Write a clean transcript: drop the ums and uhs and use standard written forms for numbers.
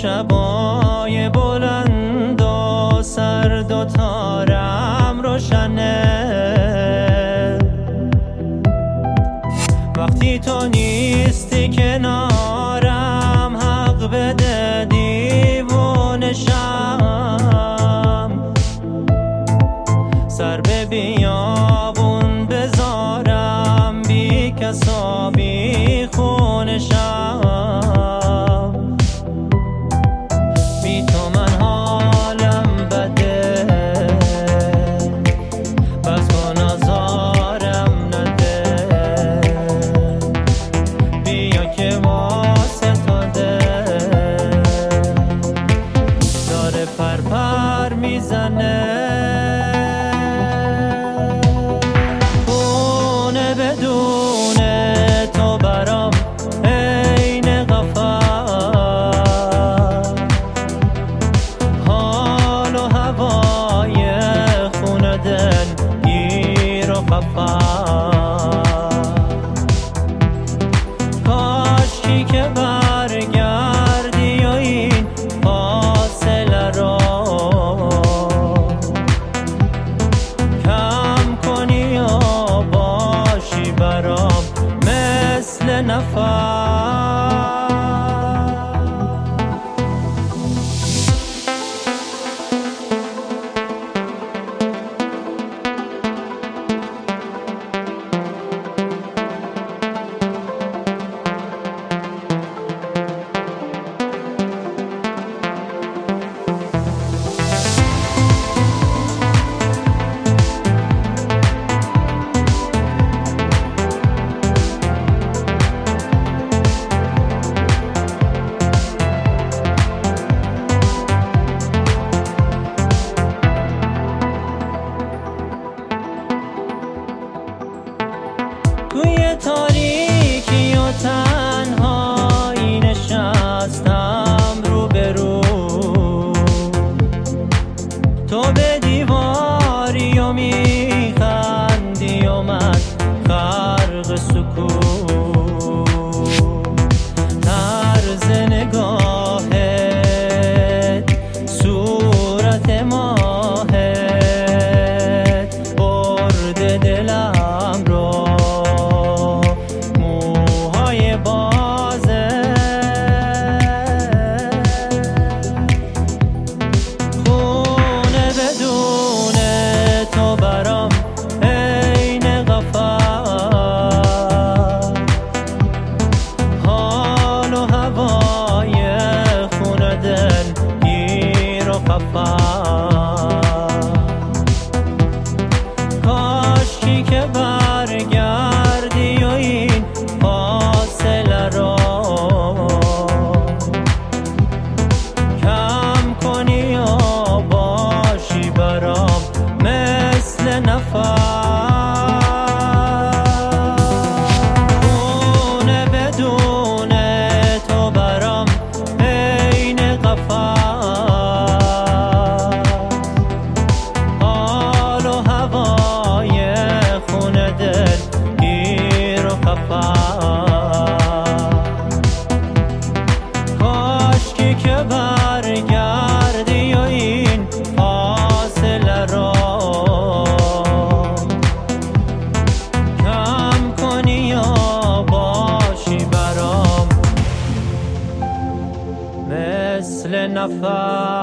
شبای بلند و سرد و تارم روشنه. وقتی تو نیستی کنارم حق بده دیوونه شم، سر به بیابون بذارم بی کس و بی خونه شم. بی تو من حالم بده، بس کن آزارم نده. بیا که واسه تا داره پر میزنه. کاشکی که برگردی و این فاصله رو کم کنی و باشی برام مثل نفس. توی تاریکی و تنهایی نشستم روبرو، تو به دیواری و میخندی و من غرق سکوت. طرز نگاهت، صورت ماهت برد دلم رو. کاشکی که برگردی و این فاصله رو کم کنی و باشی برام مثل نفس. خونه بدون تو برام عین قفس. کاشکی که برگردی و این فاصله رو کم کنی و باشی برام مثل نفس.